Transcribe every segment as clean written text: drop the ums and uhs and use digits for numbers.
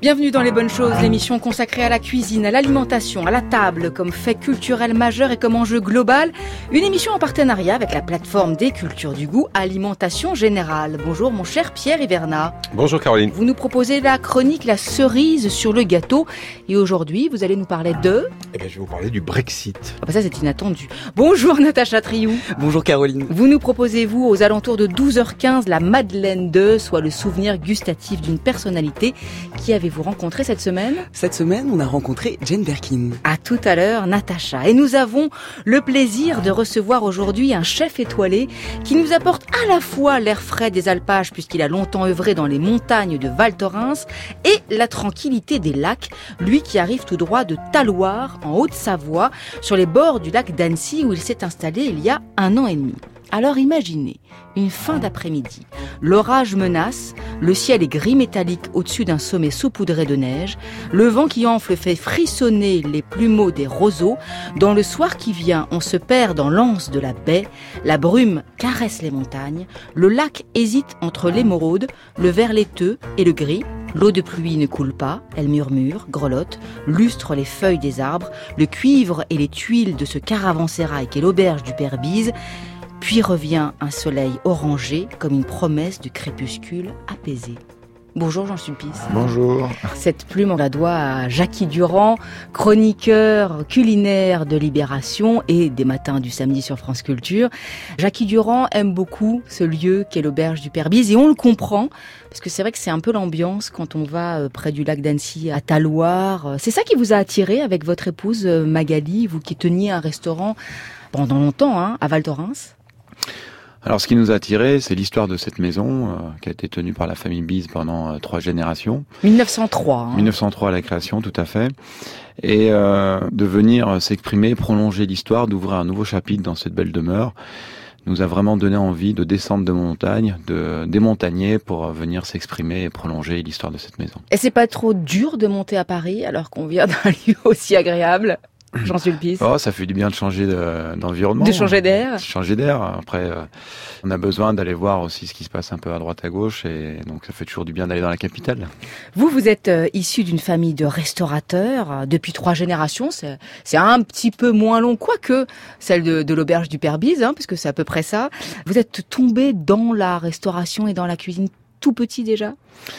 Bienvenue dans Les Bonnes Choses, l'émission consacrée à la cuisine, à l'alimentation, à la table, comme fait culturel majeur et comme enjeu global. Une émission en partenariat avec la plateforme des cultures du goût Alimentation Générale. Bonjour mon cher Pierre Hivernat. Bonjour Caroline. Vous nous proposez la chronique La cerise sur le gâteau. Et aujourd'hui, vous allez nous parler de... Je vais vous parler du Brexit. Ça, c'est inattendu. Bonjour Natacha Triou. Bonjour Caroline. Vous nous proposez, vous, aux alentours de 12h15, la Madeleine de, soit le souvenir gustatif d'une personnalité. Qui avez-vous rencontré cette semaine ? Cette semaine, on a rencontré Jane Birkin. À tout à l'heure, Natacha. Et nous avons le plaisir de recevoir aujourd'hui un chef étoilé qui nous apporte à la fois l'air frais des alpages, puisqu'il a longtemps œuvré dans les montagnes de Val Thorens, et la tranquillité des lacs, lui qui arrive tout droit de Talloires, en Haute-Savoie, sur les bords du lac d'Annecy, où il s'est installé il y a 1 an et demi. Alors imaginez, une fin d'après-midi, l'orage menace, le ciel est gris métallique au-dessus d'un sommet saupoudré de neige, le vent qui enfle fait frissonner les plumeaux des roseaux, dans le soir qui vient, on se perd dans l'anse de la baie, la brume caresse les montagnes, le lac hésite entre l'émeraude, le vert laiteux et le gris. L'eau de pluie ne coule pas, elle murmure, grelotte, lustre les feuilles des arbres, le cuivre et les tuiles de ce caravansérail qu'est l'auberge du Père Bise. Puis revient un soleil orangé comme une promesse de crépuscule apaisé. Bonjour Jean Sulpice. Bonjour. Cette plume, on la doit à Jackie Durand, chroniqueur culinaire de Libération et des matins du samedi sur France Culture. Jackie Durand aime beaucoup ce lieu qu'est l'auberge du Père Bise et on le comprend parce que c'est vrai que c'est un peu l'ambiance quand on va près du lac d'Annecy à Talloires. C'est ça qui vous a attiré avec votre épouse Magali, vous qui teniez un restaurant pendant longtemps à Val Thorens ? Alors, ce qui nous a attirés, c'est l'histoire de cette maison qui a été tenue par la famille Bise pendant 3 générations. 1903. 1903 à la création, tout à fait. Et de venir s'exprimer, prolonger l'histoire, d'ouvrir un nouveau chapitre dans cette belle demeure, nous a vraiment donné envie de descendre de montagne, de démontagner pour venir s'exprimer et prolonger l'histoire de cette maison. Et c'est pas trop dur de monter à Paris alors qu'on vient d'un lieu aussi agréable ? Jean Sulpice. Oh, ça fait du bien de changer d'environnement. De changer d'air. Changer d'air. Après, on a besoin d'aller voir aussi ce qui se passe un peu à droite à gauche et donc ça fait toujours du bien d'aller dans la capitale. Vous êtes issu d'une famille de restaurateurs depuis 3 générations. C'est un petit peu moins long, quoique celle de l'auberge du Père Bise, puisque c'est à peu près ça. Vous êtes tombé dans la restauration et dans la cuisine tout petit déjà ?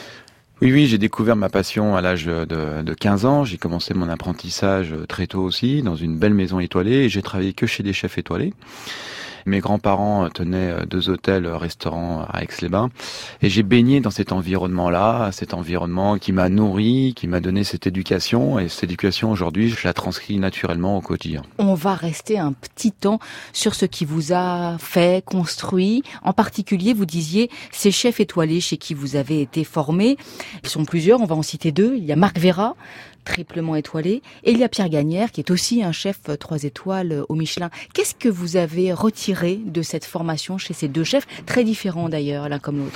Oui, j'ai découvert ma passion à l'âge de 15 ans. J'ai commencé mon apprentissage très tôt aussi, dans une belle maison étoilée, et j'ai travaillé que chez des chefs étoilés. Mes grands-parents tenaient 2 hôtels-restaurants à Aix-les-Bains, et j'ai baigné dans cet environnement-là, cet environnement qui m'a nourri, qui m'a donné cette éducation, et cette éducation aujourd'hui, je la transcris naturellement au quotidien. On va rester un petit temps sur ce qui vous a fait, construit. En particulier, vous disiez, ces chefs étoilés chez qui vous avez été formés, ils sont plusieurs, on va en citer 2. Il y a Marc Veyrat, triplement étoilé, et il y a Pierre Gagnaire, qui est aussi un chef 3 étoiles au Michelin. Qu'est-ce que vous avez retiré de cette formation chez ces 2 chefs, très différents d'ailleurs, l'un comme l'autre ?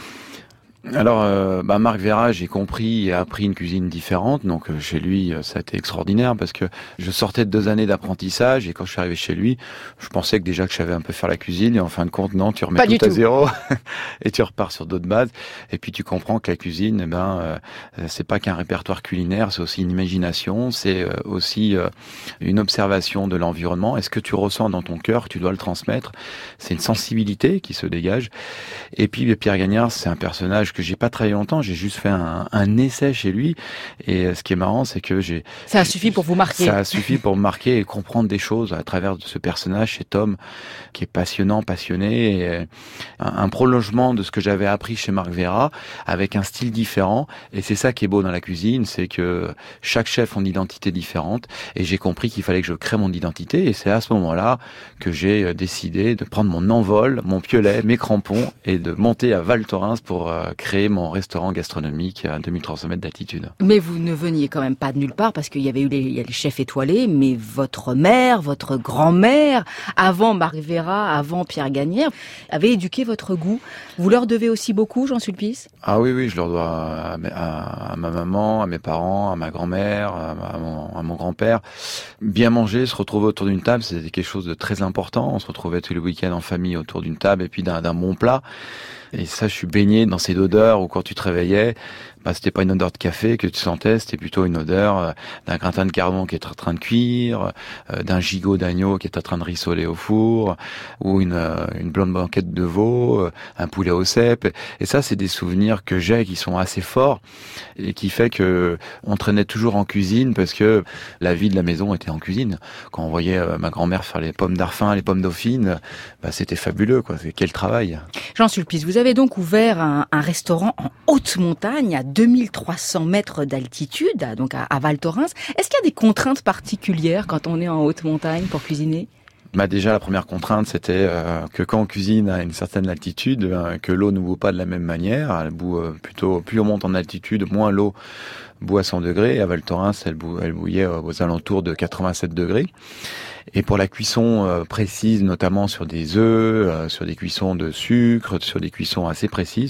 Alors, Marc Veyrat, j'ai compris et appris une cuisine différente. Donc, chez lui, ça a été extraordinaire parce que je sortais de 2 années d'apprentissage et quand je suis arrivé chez lui, je pensais que déjà que je savais un peu faire la cuisine et en fin de compte, non, tu remets tout à zéro et tu repars sur d'autres bases. Et puis, tu comprends que la cuisine, c'est pas qu'un répertoire culinaire, c'est aussi une imagination, c'est aussi une observation de l'environnement. Et ce que tu ressens dans ton cœur, tu dois le transmettre. C'est une sensibilité qui se dégage. Et puis, Pierre Gagnaire, c'est un personnage que j'ai pas travaillé longtemps, j'ai juste fait un essai chez lui et ce qui est marrant c'est que ça a suffi pour vous marquer. Ça a suffi pour me marquer et comprendre des choses à travers de ce personnage, cet homme qui est passionné et un prolongement de ce que j'avais appris chez Marc Veyrat avec un style différent et c'est ça qui est beau dans la cuisine, c'est que chaque chef a une identité différente et j'ai compris qu'il fallait que je crée mon identité et c'est à ce moment-là que j'ai décidé de prendre mon envol, mon piolet, mes crampons et de monter à Val Thorens pour créer mon restaurant gastronomique à 2300 mètres d'altitude. Mais vous ne veniez quand même pas de nulle part parce qu'il y avait eu les chefs étoilés, mais votre mère, votre grand-mère, avant Marc Veyrat, avant Pierre Gagnaire, avait éduqué votre goût. Vous leur devez aussi beaucoup, Jean Sulpice ? Ah oui, je leur dois à ma maman, à mes parents, à ma grand-mère, à mon grand-père. Bien manger, se retrouver autour d'une table, c'était quelque chose de très important. On se retrouvait tous les week-ends en famille autour d'une table et puis d'un bon plat. Et ça, je suis baigné dans ces odeurs où quand tu te réveillais, c'était pas une odeur de café que tu sentais, c'était plutôt une odeur d'un gratin de cardamome qui est en train de cuire, d'un gigot d'agneau qui est en train de rissoler au four, ou une blonde banquette de veau, un poulet au cèpe. Et ça, c'est des souvenirs que j'ai qui sont assez forts et qui fait que on traînait toujours en cuisine parce que la vie de la maison était en cuisine. Quand on voyait ma grand-mère faire les pommes d'Arfin, les pommes dauphines, c'était fabuleux, quoi. Quel travail. Jean Sulpice, vous avez donc ouvert un restaurant en haute montagne à 2300 mètres d'altitude, donc à Val Thorens. Est-ce qu'il y a des contraintes particulières quand on est en haute montagne pour cuisiner ? Déjà, la première contrainte, c'était que quand on cuisine à une certaine altitude, que l'eau ne bout pas de la même manière. Elle bout plutôt, plus on monte en altitude, moins l'eau bout à 100 degrés. Et à Val Thorens, elle bouillait aux alentours de 87 degrés. Et pour la cuisson précise, notamment sur des œufs, sur des cuissons de sucre, sur des cuissons assez précises,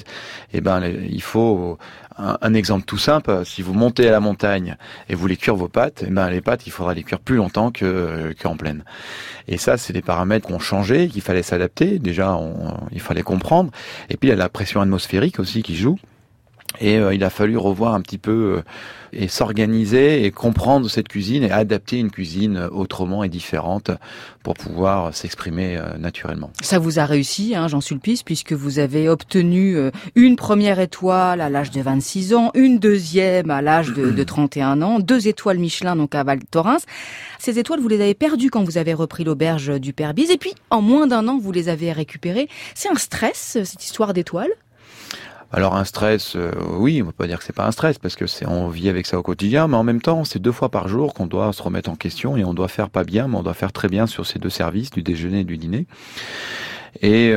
il faut un exemple tout simple. Si vous montez à la montagne et vous voulez cuire vos pâtes, les pâtes, il faudra les cuire plus longtemps qu'en plaine. Et ça, c'est des paramètres qu'on changeait, qu'il fallait s'adapter. Déjà, il fallait comprendre. Et puis, il y a la pression atmosphérique aussi qui joue. Et il a fallu revoir un petit peu et s'organiser et comprendre cette cuisine et adapter une cuisine autrement et différente pour pouvoir s'exprimer naturellement. Ça vous a réussi, Jean Sulpice, puisque vous avez obtenu une première étoile à l'âge de 26 ans, une deuxième à l'âge de 31 ans, 2 étoiles Michelin donc à Val Thorens. Ces étoiles, vous les avez perdues quand vous avez repris l'auberge du Père Bise et puis en moins d'1 an, vous les avez récupérées. C'est un stress, cette histoire d'étoiles ? Alors un stress, oui, on peut pas dire que c'est pas un stress parce que on vit avec ça au quotidien, mais en même temps, c'est 2 fois par jour qu'on doit se remettre en question et on doit faire pas bien, mais on doit faire très bien sur ces 2 services, du déjeuner et du dîner. Et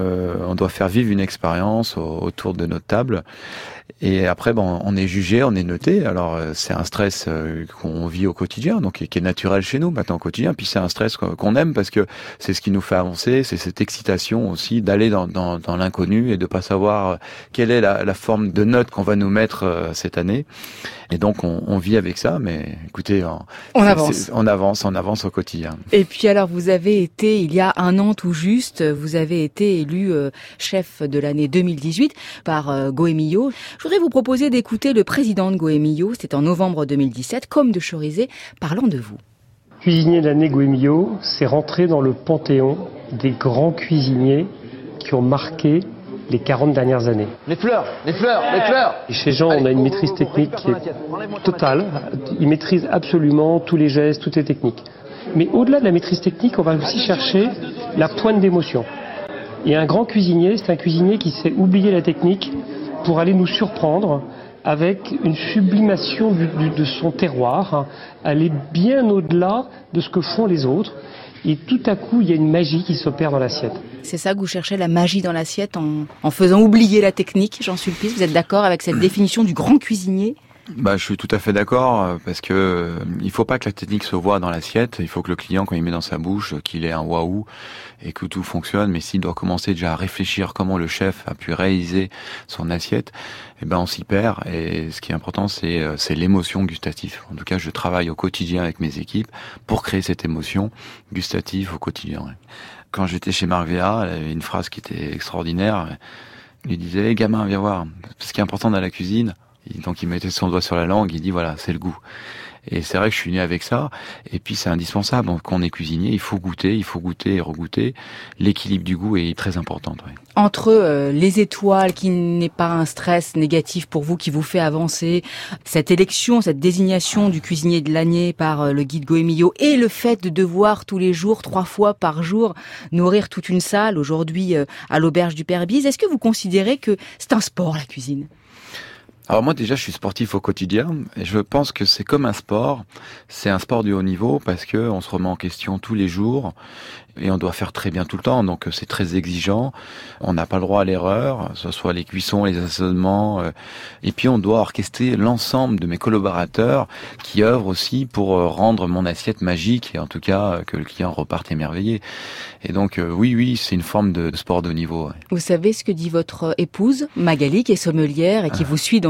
on doit faire vivre une expérience autour de notre table. Et après, on est jugé, on est noté. Alors, c'est un stress qu'on vit au quotidien, donc qui est naturel chez nous maintenant au quotidien. Puis c'est un stress qu'on aime parce que c'est ce qui nous fait avancer. C'est cette excitation aussi d'aller dans l'inconnu et de pas savoir quelle est la forme de note qu'on va nous mettre cette année. Et donc, on vit avec ça. Mais écoutez, on avance au quotidien. Et puis alors, vous avez été, il y a 1 an tout juste, vous avez été élu chef de l'année 2018 par Goemio. Je voudrais vous proposer d'écouter le président de Goemio, c'était en novembre 2017, Côme de Chorizet, parlant de vous. Cuisinier de l'année Goemio, c'est rentrer dans le panthéon des grands cuisiniers qui ont marqué les 40 dernières années. Les fleurs. Et chez Jean, on a une maîtrise technique qui est totale. Il maîtrise absolument tous les gestes, toutes les techniques. Mais au-delà de la maîtrise technique, on va aussi chercher la pointe d'émotion. Et un grand cuisinier, c'est un cuisinier qui sait oublier la technique pour aller nous surprendre avec une sublimation de son terroir, aller bien au-delà de ce que font les autres. Et tout à coup, il y a une magie qui s'opère dans l'assiette. C'est ça que vous cherchez, la magie dans l'assiette, en faisant oublier la technique, Jean Sulpice. Vous êtes d'accord avec cette définition du grand cuisinier ? Je suis tout à fait d'accord parce que il faut pas que la technique se voie dans l'assiette. Il faut que le client, quand il met dans sa bouche, qu'il ait un waouh et que tout fonctionne. Mais s'il doit commencer déjà à réfléchir comment le chef a pu réaliser son assiette, on s'y perd. Et ce qui est important, c'est l'émotion gustative. En tout cas, je travaille au quotidien avec mes équipes pour créer cette émotion gustative au quotidien. Quand j'étais chez Marc Veyrat, elle avait une phrase qui était extraordinaire. Il disait, hey, gamin, viens voir. Ce qui est important dans la cuisine. Donc il mettait son doigt sur la langue, il dit voilà, c'est le goût. Et c'est vrai que je suis né avec ça. Et puis c'est indispensable. Quand on est cuisinier, il faut goûter et regoûter. L'équilibre du goût est très important. Ouais. Entre les étoiles, qui n'est pas un stress négatif pour vous, qui vous fait avancer, cette élection, cette désignation du cuisinier de l'année par le guide Goemio, et le fait de devoir tous les jours, 3 fois par jour, nourrir toute une salle, aujourd'hui à l'auberge du Père Bise, est-ce que vous considérez que c'est un sport, la cuisine ? Alors moi déjà je suis sportif au quotidien et je pense que c'est comme un sport, c'est un sport du haut niveau parce que on se remet en question tous les jours et on doit faire très bien tout le temps, donc c'est très exigeant, on n'a pas le droit à l'erreur, que ce soit les cuissons, les assaisonnements, et puis on doit orchestrer l'ensemble de mes collaborateurs qui œuvrent aussi pour rendre mon assiette magique et en tout cas que le client reparte émerveillé. Et donc oui, c'est une forme de sport de haut niveau. Ouais. Vous savez ce que dit votre épouse, Magali, qui est sommelière et qui vous suit dans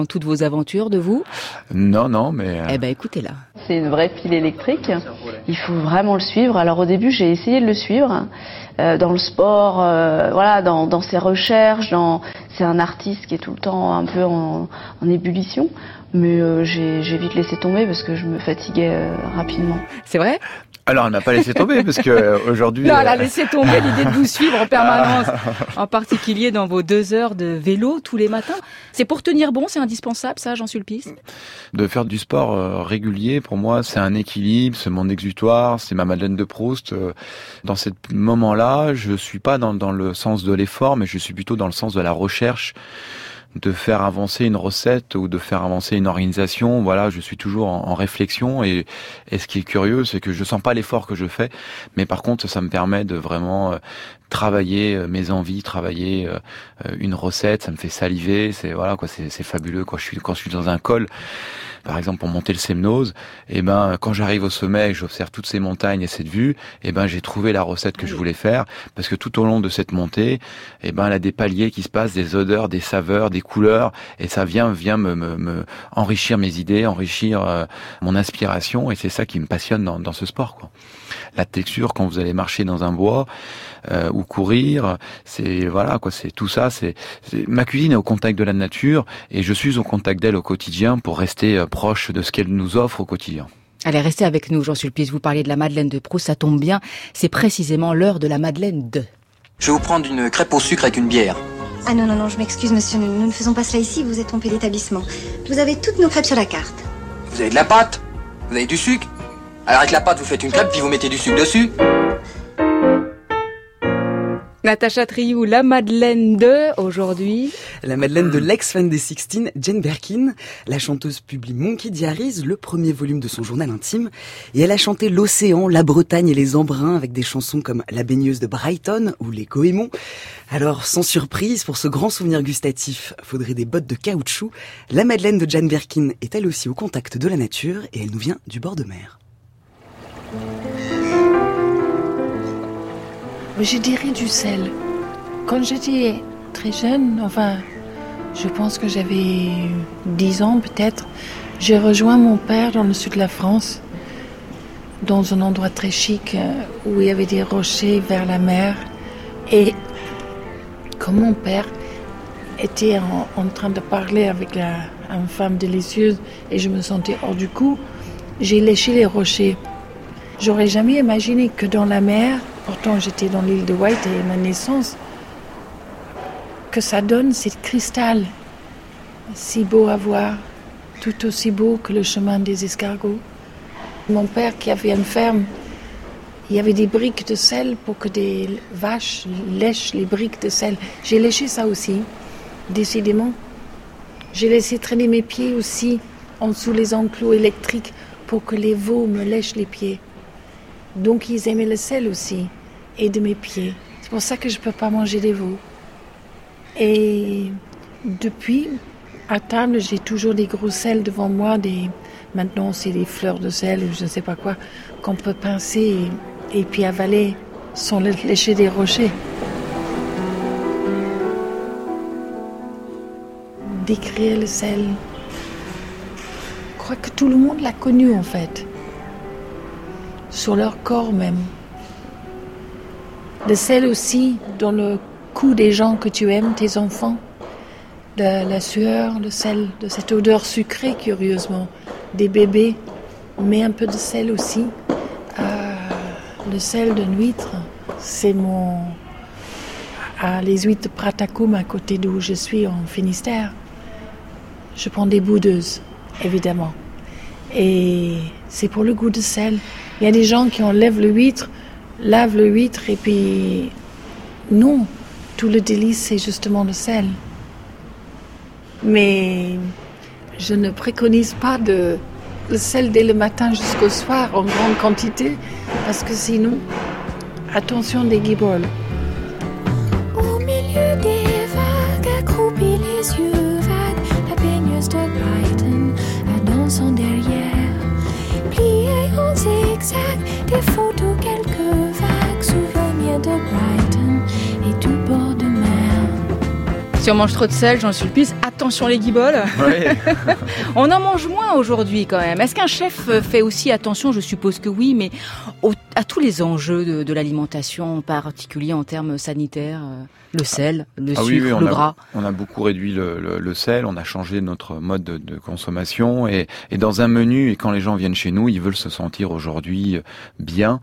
toutes vos aventures de vous? Non, mais... Eh ben, écoutez-la. C'est une vraie pile électrique. Il faut vraiment le suivre. Alors au début, j'ai essayé de le suivre dans le sport, dans ses recherches. C'est un artiste qui est tout le temps un peu en ébullition. Mais j'ai vite laissé tomber parce que je me fatiguais rapidement. C'est vrai? Alors, elle m'a pas laissé tomber parce que aujourd'hui. Non, elle a laissé tomber l'idée de vous suivre en permanence, en particulier dans vos 2 heures de vélo tous les matins. C'est pour tenir bon, c'est indispensable, ça, Jean Sulpice? De faire du sport régulier, pour moi, c'est un équilibre, c'est mon exutoire, c'est ma Madeleine de Proust. Dans ce moment-là, je suis pas dans le sens de l'effort, mais je suis plutôt dans le sens de la recherche, de faire avancer une recette ou de faire avancer une organisation. Voilà, je suis toujours en réflexion et ce qui est curieux, c'est que je sens pas l'effort que je fais, mais par contre, ça me permet de vraiment travailler mes envies, travailler une recette, ça me fait saliver, c'est fabuleux quand je suis dans un col. Par exemple, pour monter le Semnoz, quand j'arrive au sommet, j'observe toutes ces montagnes et cette vue, j'ai trouvé la recette que je voulais faire, parce que tout au long de cette montée, elle a des paliers qui se passent, des odeurs, des saveurs, des couleurs, et ça vient me enrichir mes idées, enrichir mon inspiration, et c'est ça qui me passionne dans ce sport, quoi. La texture, quand vous allez marcher dans un bois, ou courir, c'est tout ça, ma cuisine est au contact de la nature, et je suis au contact d'elle au quotidien pour rester proche de ce qu'elle nous offre au quotidien. Allez, restez avec nous, Jean Sulpice. Vous parliez de la Madeleine de Proust, ça tombe bien. C'est précisément l'heure de la Madeleine de... Je vais vous prendre une crêpe au sucre avec une bière. Ah non, je m'excuse, monsieur. Nous ne faisons pas cela ici, vous êtes trompé d'établissement. Vous avez toutes nos crêpes sur la carte. Vous avez de la pâte? Vous avez du sucre? Alors avec la pâte, vous faites une crêpe, puis vous mettez du sucre dessus. Natacha Triou, la Madeleine de, aujourd'hui. La Madeleine de l'ex-fan des Sixteen, Jane Birkin. La chanteuse publie Monkey Diaries, le premier volume de son journal intime. Et elle a chanté l'océan, la Bretagne et les embruns avec des chansons comme La baigneuse de Brighton ou Les Goémons. Alors, sans surprise, pour ce grand souvenir gustatif, faudrait des bottes de caoutchouc. La Madeleine de Jane Birkin est elle aussi au contact de la nature et elle nous vient du bord de mer. Je dirais du sel. Quand j'étais très jeune, je pense que j'avais 10 ans peut-être, j'ai rejoint mon père dans le sud de la France, dans un endroit très chic où il y avait des rochers vers la mer. Et comme mon père était en train de parler avec une femme délicieuse et je me sentais hors du coup, j'ai léché les rochers. J'aurais jamais imaginé que dans la mer, pourtant j'étais dans l'île de Wight et ma naissance, que ça donne ces cristal si beau à voir, tout aussi beau que le chemin des escargots. Mon père qui avait une ferme, il y avait des briques de sel pour que des vaches lèchent les briques de sel. J'ai léché ça aussi, décidément. J'ai laissé traîner mes pieds aussi en dessous les enclos électriques pour que les veaux me lèchent les pieds. Donc ils aimaient le sel aussi, et de mes pieds. C'est pour ça que je ne peux pas manger des veaux. Et depuis, à table, j'ai toujours des gros sels devant moi. Maintenant, c'est des fleurs de sel ou je ne sais pas quoi, qu'on peut pincer et puis avaler sans lécher des rochers. Décrire le sel. Je crois que tout le monde l'a connu en fait. Sur leur corps même. Le sel aussi dans le cou des gens que tu aimes, tes enfants. La sueur, le sel, de cette odeur sucrée curieusement. Des bébés, mais un peu de sel aussi. Le sel d'une huître, c'est les huîtres de Pratacoum à côté d'où je suis en Finistère. Je prends des boudeuses, évidemment. Et c'est pour le goût de sel. Il y a des gens qui enlèvent le huître, lavent le huître et puis... Non, tout le délice c'est justement le sel. Mais je ne préconise pas le sel dès le matin jusqu'au soir en grande quantité parce que sinon, attention des guiboles. Au milieu des vagues, accroupis les yeux vagues, la baigneuse de Brighton, la dansant derrière. Pliée en zigzag, des photos, quelques vagues, souvenirs de Brighton et du bord de mer. Si on mange trop de sel, Jean Sulpice, attention attention les guiboles. Ouais. On en mange moins aujourd'hui quand même. Est-ce qu'un chef fait aussi attention, je suppose que oui, mais à tous les enjeux de l'alimentation, en particulier en termes sanitaires, le sel, le sucre, oui, le gras. On a beaucoup réduit le sel, on a changé notre mode de consommation et dans un menu, et quand les gens viennent chez nous, ils veulent se sentir aujourd'hui bien.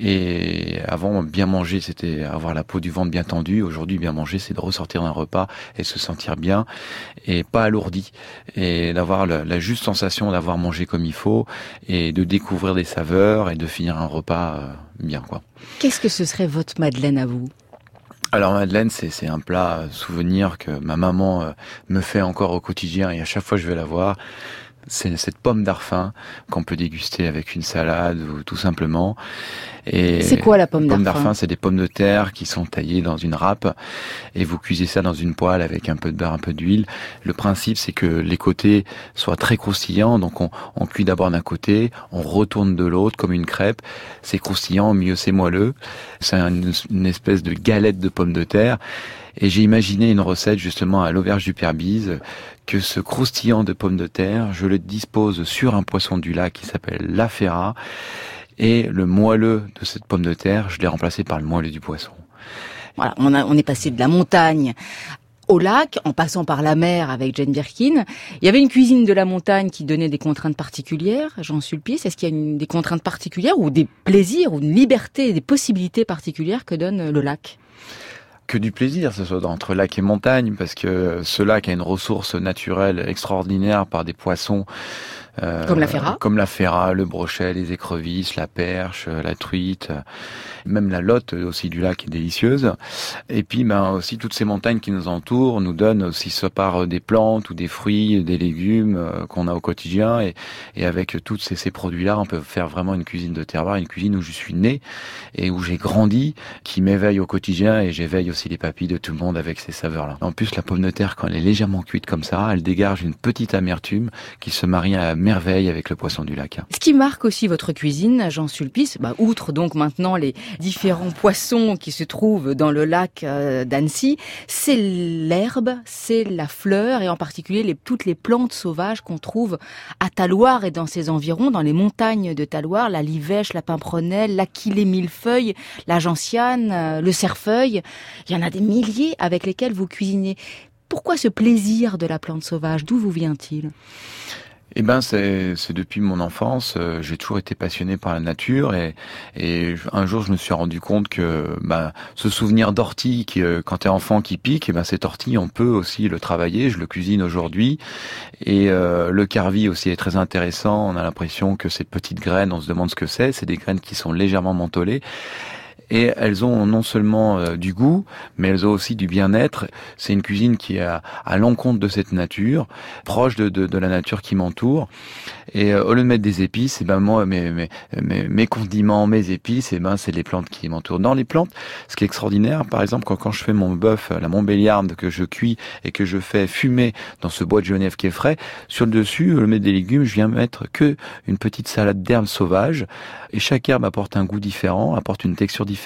Et avant, bien manger, c'était avoir la peau du ventre bien tendue. Aujourd'hui, bien manger, c'est de ressortir d'un repas et se sentir bien et pas alourdi. Et d'avoir la juste sensation d'avoir mangé comme il faut et de découvrir des saveurs et de finir un repas bien, quoi. Qu'est-ce que ce serait votre madeleine à vous ? Alors madeleine, c'est un plat souvenir que ma maman me fait encore au quotidien et à chaque fois je vais la voir. C'est cette pomme d'Arfin qu'on peut déguster avec une salade ou tout simplement. Et c'est quoi la pomme d'Arfin ? Pomme d'Arfin, c'est des pommes de terre qui sont taillées dans une râpe et vous cuisez ça dans une poêle avec un peu de beurre, un peu d'huile. Le principe, c'est que les côtés soient très croustillants. Donc on cuit d'abord d'un côté, on retourne de l'autre comme une crêpe. C'est croustillant, au milieu c'est moelleux. C'est une espèce de galette de pommes de terre. Et j'ai imaginé une recette justement à l'auberge du Père Bise, que ce croustillant de pommes de terre, je le dispose sur un poisson du lac qui s'appelle la ferra, et le moelleux de cette pomme de terre, je l'ai remplacé par le moelleux du poisson. Voilà, on est passé de la montagne au lac, en passant par la mer avec Jane Birkin. Il y avait une cuisine de la montagne qui donnait des contraintes particulières, Jean Sulpice. Est-ce qu'il y a des contraintes particulières ou des plaisirs ou une liberté, des possibilités particulières que donne le lac ? Que du plaisir, ce soit entre lac et montagne, parce que ce lac a une ressource naturelle extraordinaire par des poissons comme la ferra. Comme la ferra, le brochet, les écrevisses, la perche, la truite, même la lotte aussi du lac est délicieuse. Et puis aussi toutes ces montagnes qui nous entourent nous donnent aussi soit par des plantes ou des fruits, des légumes qu'on a au quotidien. Et avec tous ces produits-là, on peut faire vraiment une cuisine de terroir, une cuisine où je suis né et où j'ai grandi, qui m'éveille au quotidien et j'éveille aussi les papilles de tout le monde avec ces saveurs-là. En plus, la pomme de terre, quand elle est légèrement cuite comme ça, elle dégage une petite amertume qui se marie à merveille avec le poisson du lac. Ce qui marque aussi votre cuisine, Jean Sulpice, outre donc maintenant les différents poissons qui se trouvent dans le lac d'Annecy, c'est l'herbe, c'est la fleur et en particulier toutes les plantes sauvages qu'on trouve à Talloires et dans ses environs, dans les montagnes de Talloires, la livèche, la pimprenelle, l'aquilée millefeuille, la gentiane, le cerfeuil. Il y en a des milliers avec lesquels vous cuisinez. Pourquoi ce plaisir de la plante sauvage ? D'où vous vient-il ? Eh ben, c'est depuis mon enfance, j'ai toujours été passionné par la nature et un jour je me suis rendu compte que ce souvenir d'ortie quand t'es enfant qui pique, cette ortie on peut aussi le travailler, je le cuisine aujourd'hui et le carvi aussi est très intéressant, on a l'impression que ces petites graines, on se demande ce que c'est des graines qui sont légèrement mentholées. Et elles ont non seulement du goût, mais elles ont aussi du bien-être. C'est une cuisine qui est à l'encontre de cette nature, proche de la nature qui m'entoure. Et au lieu de mettre des épices, moi, mes condiments, mes épices, c'est les plantes qui m'entourent. Dans les plantes, ce qui est extraordinaire, par exemple, quand je fais mon bœuf, la Montbéliarde, que je cuis et que je fais fumer dans ce bois de Genève qui est frais, sur le dessus, au lieu de mettre des légumes, je viens mettre que une petite salade d'herbes sauvages. Et chaque herbe apporte un goût différent, apporte une texture différente.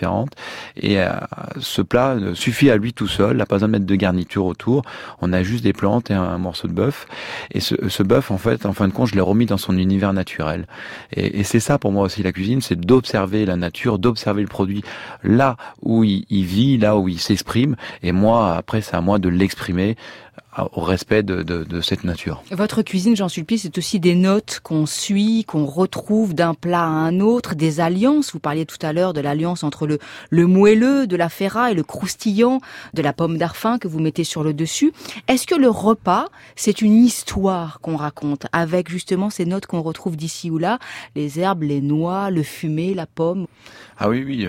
Et ce plat suffit à lui tout seul, n'a pas besoin de mettre de garniture autour. On a juste des plantes et un morceau de bœuf. Et ce bœuf, en fin de compte, je l'ai remis dans son univers naturel. Et c'est ça pour moi aussi la cuisine, c'est d'observer la nature, d'observer le produit là où il vit, là où il s'exprime. Et moi, après, c'est à moi de l'exprimer au respect de cette nature. Votre cuisine, Jean Sulpice, c'est aussi des notes qu'on suit, qu'on retrouve d'un plat à un autre, des alliances. Vous parliez tout à l'heure de l'alliance entre le moelleux, de la ferra et le croustillant de la pomme d'Arfin que vous mettez sur le dessus. Est-ce que le repas, c'est une histoire qu'on raconte avec justement ces notes qu'on retrouve d'ici ou là, les herbes, les noix, le fumé, la pomme? Ah oui,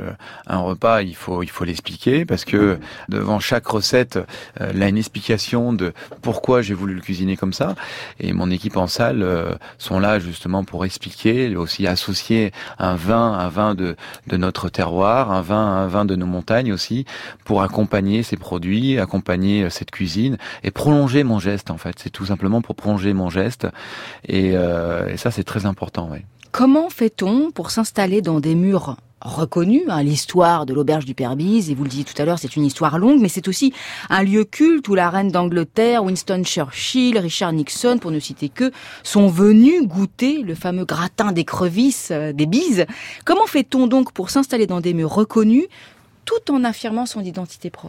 un repas, il faut l'expliquer parce que devant chaque recette, il a une explication de pourquoi j'ai voulu le cuisiner comme ça. Et mon équipe en salle sont là justement pour expliquer, aussi associer un vin de notre terroir, un vin de nos montagnes aussi, pour accompagner ces produits, accompagner cette cuisine et prolonger mon geste en fait. C'est tout simplement pour prolonger mon geste et ça c'est très important, ouais. Comment fait-on pour s'installer dans des murs reconnu, l'histoire de l'auberge du Père Bise, et vous le disiez tout à l'heure, c'est une histoire longue, mais c'est aussi un lieu culte où la reine d'Angleterre, Winston Churchill, Richard Nixon, pour ne citer que, sont venus goûter le fameux gratin d'écrevisses des Bises. Comment fait-on donc pour s'installer dans des murs reconnus, tout en affirmant son identité propre ?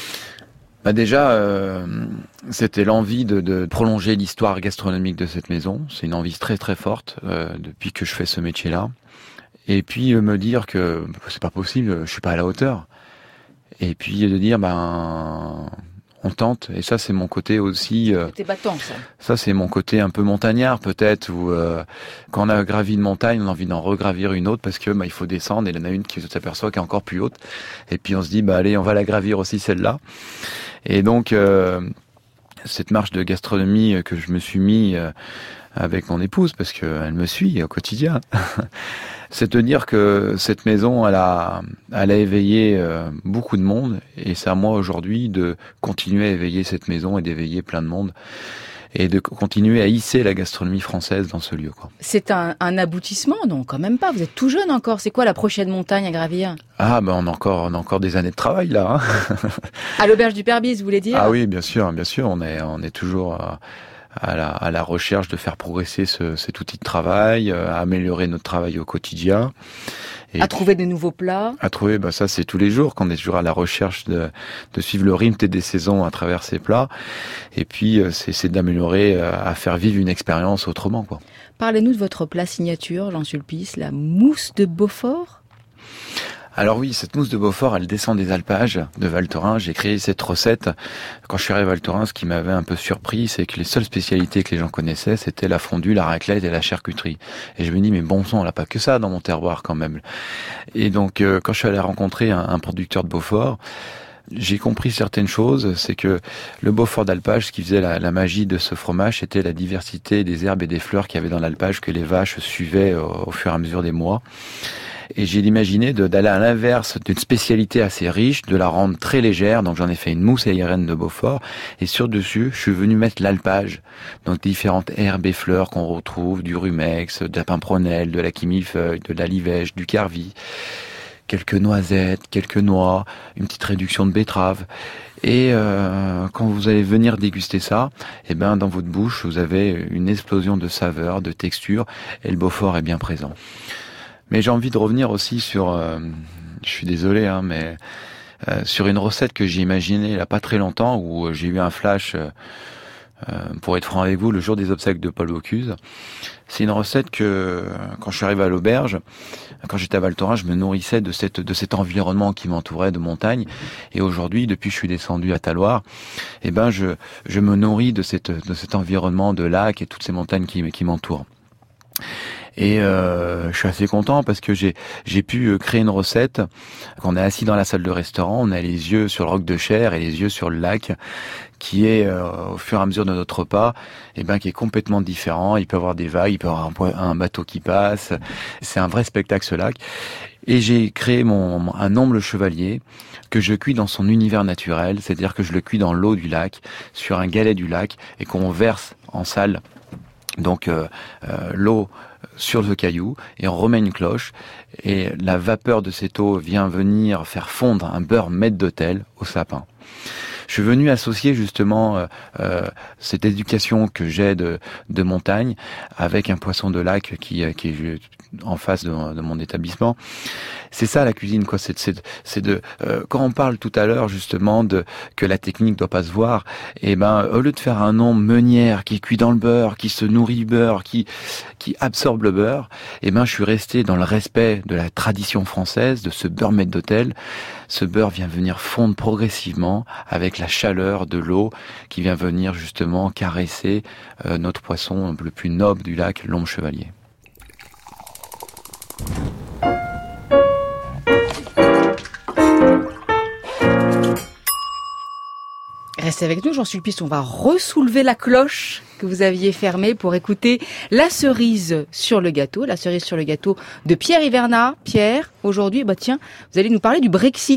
Déjà, c'était l'envie de prolonger l'histoire gastronomique de cette maison. C'est une envie très très forte depuis que je fais ce métier-là. Et puis me dire que c'est pas possible, je suis pas à la hauteur. Et puis de dire on tente. Et ça c'est mon côté aussi. Côté battant, ça. Ça c'est mon côté un peu montagnard peut-être, où quand on a gravi une montagne, on a envie d'en regravir une autre parce que il faut descendre et il y en a une qui s'aperçoit qui est encore plus haute. Et puis on se dit allez, on va la gravir aussi celle-là. Et donc cette marche de gastronomie que je me suis mis avec mon épouse, parce qu'elle me suit au quotidien, c'est de dire que cette maison, elle a éveillé beaucoup de monde, et c'est à moi aujourd'hui de continuer à éveiller cette maison et d'éveiller plein de monde, et de continuer à hisser la gastronomie française dans ce lieu, quoi. C'est un aboutissement, non, quand même pas. Vous êtes tout jeune encore. C'est quoi la prochaine montagne à gravir ? On a encore des années de travail là. À l'auberge du Père Bise, vous voulez dire ? Ah oui, bien sûr. On est toujours à la recherche de faire progresser cet outil de travail, à améliorer notre travail au quotidien. Et trouver des nouveaux plats. À trouver, ça c'est tous les jours, qu'on est toujours à la recherche de suivre le rythme des saisons à travers ces plats. Et puis c'est d'améliorer, à faire vivre une expérience autrement, quoi. Parlez-nous de votre plat signature, Jean Sulpice, la mousse de Beaufort. Alors oui, cette mousse de Beaufort, elle descend des alpages de Val Thorens. J'ai créé cette recette. Quand je suis arrivé à Val Thorens, ce qui m'avait un peu surpris, c'est que les seules spécialités que les gens connaissaient, c'était la fondue, la raclette et la charcuterie. Et je me dis, mais bon sang, on n'a pas que ça dans mon terroir quand même. Et donc, quand je suis allé rencontrer un producteur de Beaufort, j'ai compris certaines choses. C'est que le Beaufort d'alpage, ce qui faisait la magie de ce fromage, c'était la diversité des herbes et des fleurs qu'il y avait dans l'alpage, que les vaches suivaient au fur et à mesure des mois. Et j'ai imaginé d'aller à l'inverse d'une spécialité assez riche, de la rendre très légère. Donc j'en ai fait une mousse aérienne de Beaufort. Et sur-dessus, je suis venu mettre l'alpage. Donc différentes herbes et fleurs qu'on retrouve, du rumex, de la pimpronelle, de la quimifeuille, de la livèche, du carvi, quelques noisettes, quelques noix, une petite réduction de betterave. Et quand vous allez venir déguster ça, dans votre bouche, vous avez une explosion de saveurs, de textures, et le Beaufort est bien présent. Mais j'ai envie de revenir aussi sur, je suis désolé, mais sur une recette que j'ai imaginée il n'y a pas très longtemps, où j'ai eu un flash, pour être franc avec vous, le jour des obsèques de Paul Bocuse. C'est une recette que, quand je suis arrivé à l'auberge, quand j'étais à Val Thorens, je me nourrissais de cet environnement qui m'entourait de montagne. Et aujourd'hui, depuis que je suis descendu à Talloires, je me nourris de cet environnement de lacs et toutes ces montagnes qui m'entourent. Et je suis assez content parce que j'ai pu créer une recette. Quand on est assis dans la salle de restaurant, on a les yeux sur le roc de Cher et les yeux sur le lac, qui est au fur et à mesure de notre repas, qui est complètement différent. Il peut y avoir des vagues, il peut y avoir un bateau qui passe. C'est un vrai spectacle, ce lac. Et j'ai créé un omble chevalier que je cuis dans son univers naturel, c'est-à-dire que je le cuis dans l'eau du lac, sur un galet du lac, et qu'on verse en salle. Donc l'eau sur le caillou, et on remet une cloche, et la vapeur de cette eau vient venir faire fondre un beurre maître d'hôtel au sapin. Je suis venu associer justement cette éducation que j'ai de montagne avec un poisson de lac qui est en face de mon établissement. C'est ça la cuisine, quoi. C'est de quand on parle tout à l'heure justement que la technique doit pas se voir, au lieu de faire un nom meunière qui cuit dans le beurre, qui se nourrit du beurre, qui absorbe le beurre, je suis resté dans le respect de la tradition française, de ce beurre maître d'hôtel. Ce beurre vient venir fondre progressivement avec la chaleur de l'eau qui vient venir justement caresser notre poisson le plus noble du lac, l'omble chevalier. Restez avec nous, Jean Sulpice, on va ressoulever la cloche que vous aviez fermée pour écouter la cerise sur le gâteau de Pierre Hivernat. Pierre, aujourd'hui, vous allez nous parler du Brexit.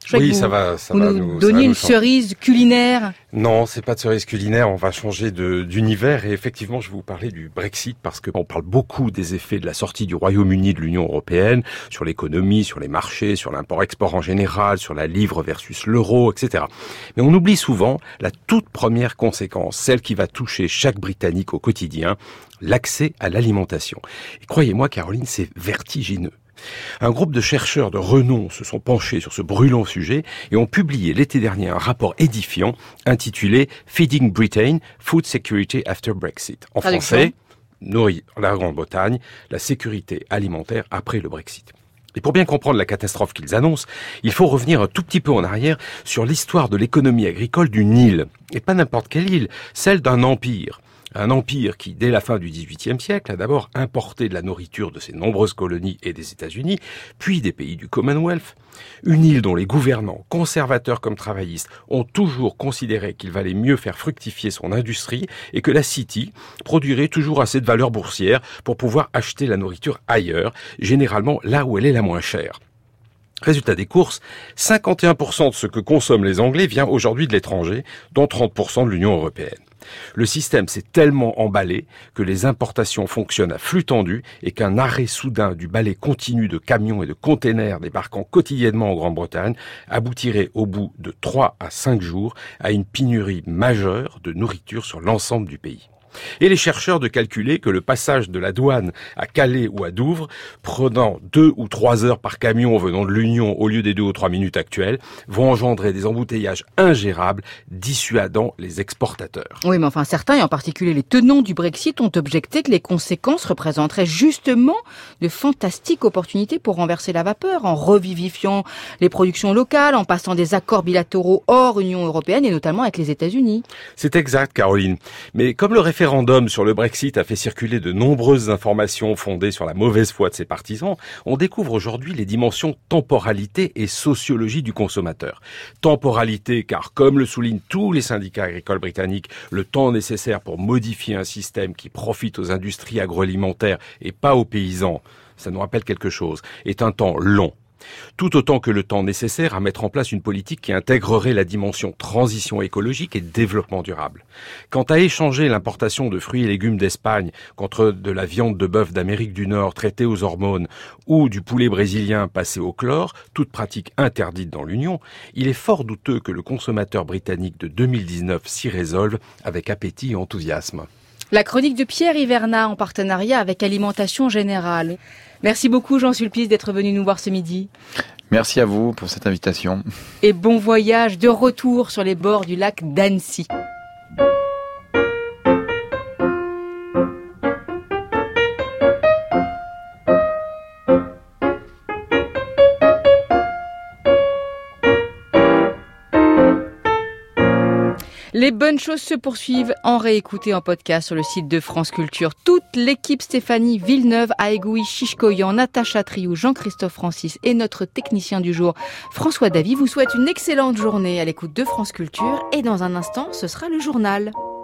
Oui, ça va nous donner une cerise culinaire. Non, c'est pas de cerise culinaire, on va changer d'univers et effectivement, je vais vous parler du Brexit parce qu'on parle beaucoup des effets de la sortie du Royaume-Uni de l'Union européenne sur l'économie, sur les marchés, sur l'import-export en général, sur la livre versus l'euro, etc. Mais on oublie souvent la toute première conséquence, celle qui va toucher chaque Britannique au quotidien, l'accès à l'alimentation. Et croyez-moi, Caroline, c'est vertigineux. Un groupe de chercheurs de renom se sont penchés sur ce brûlant sujet et ont publié l'été dernier un rapport édifiant intitulé Feeding Britain, Food Security After Brexit. En français, nourrir la Grande-Bretagne, la sécurité alimentaire après le Brexit. Et pour bien comprendre la catastrophe qu'ils annoncent, il faut revenir un tout petit peu en arrière sur l'histoire de l'économie agricole d'une île. Et pas n'importe quelle île, celle d'un empire. Un empire qui, dès la fin du XVIIIe siècle, a d'abord importé de la nourriture de ses nombreuses colonies et des États-Unis, puis des pays du Commonwealth. Une île dont les gouvernants, conservateurs comme travaillistes, ont toujours considéré qu'il valait mieux faire fructifier son industrie et que la City produirait toujours assez de valeur boursière pour pouvoir acheter la nourriture ailleurs, généralement là où elle est la moins chère. Résultat des courses, 51% de ce que consomment les Anglais vient aujourd'hui de l'étranger, dont 30% de l'Union européenne. Le système s'est tellement emballé que les importations fonctionnent à flux tendu et qu'un arrêt soudain du balai continu de camions et de containers débarquant quotidiennement en Grande-Bretagne aboutirait au bout de 3 à 5 jours à une pénurie majeure de nourriture sur l'ensemble du pays. Et les chercheurs de calculer que le passage de la douane à Calais ou à Douvres, prenant 2 ou 3 heures par camion venant de l'Union au lieu des 2 ou 3 minutes actuelles, vont engendrer des embouteillages ingérables, dissuadant les exportateurs. Oui, mais enfin, certains, et en particulier les tenants du Brexit, ont objecté que les conséquences représenteraient justement de fantastiques opportunités pour renverser la vapeur, en revivifiant les productions locales, en passant des accords bilatéraux hors Union européenne, et notamment avec les États-Unis. C'est exact, Caroline. Mais comme le référendum sur le Brexit a fait circuler de nombreuses informations fondées sur la mauvaise foi de ses partisans, on découvre aujourd'hui les dimensions temporalité et sociologie du consommateur. Temporalité, car comme le soulignent tous les syndicats agricoles britanniques, le temps nécessaire pour modifier un système qui profite aux industries agroalimentaires et pas aux paysans, ça nous rappelle quelque chose, est un temps long. Tout autant que le temps nécessaire à mettre en place une politique qui intégrerait la dimension transition écologique et développement durable. Quant à échanger l'importation de fruits et légumes d'Espagne contre de la viande de bœuf d'Amérique du Nord traitée aux hormones ou du poulet brésilien passé au chlore, toute pratique interdite dans l'Union, il est fort douteux que le consommateur britannique de 2019 s'y résolve avec appétit et enthousiasme. La chronique de Pierre Hivernat en partenariat avec Alimentation Générale. Merci beaucoup Jean Sulpice d'être venu nous voir ce midi. Merci à vous pour cette invitation. Et bon voyage de retour sur les bords du lac d'Annecy. Les bonnes choses se poursuivent en réécouté en podcast sur le site de France Culture. Toute l'équipe Stéphanie Villeneuve, Aïgoui Chichkoyan, Natacha Triou, Jean-Christophe Francis et notre technicien du jour, François Davy, vous souhaite une excellente journée à l'écoute de France Culture. Et dans un instant, ce sera le journal.